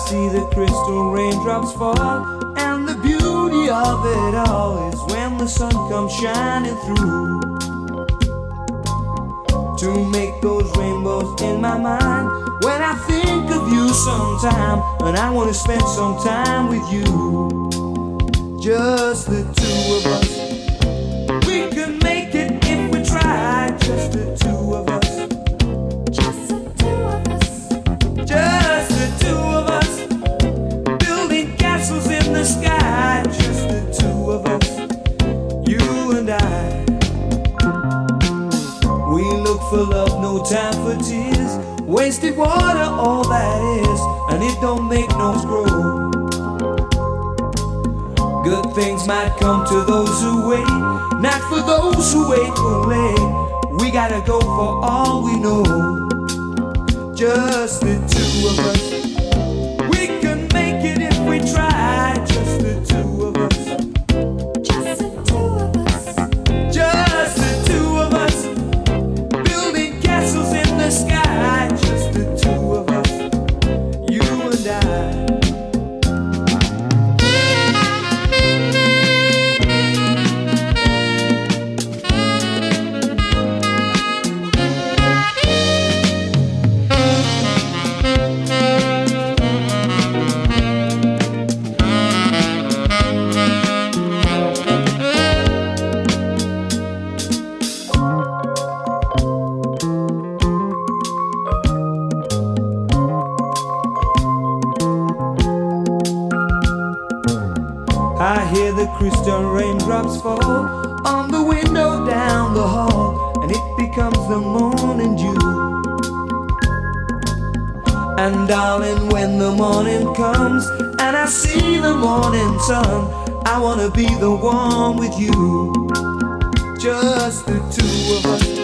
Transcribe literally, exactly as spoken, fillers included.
see the crystal raindrops fall, and the beauty of it all is when the sun comes shining through to make those rainbows in my mind. When I think of you sometime, and I want to spend some time with you, just the two of us. We can make it if we try, just the two of us. Just the two of us. Just the two of us. Building castles in the sky, just the two of us. You and I. We look for love, no time for tears. Wasted water, all that is, and it don't make nose grow. Good things might come to those who wait, not for those who wait for late. We gotta go for all we know, just the two of us. We can make it if we try, just the two of us. Just the two of us. Just the two of us. Building castles in the sky, just the two of us. You and I. I hear the crystal raindrops fall on the window down the hall, and it becomes the morning dew. And darling, when the morning comes and I see the morning sun, I wanna be the one with you, just the two of us.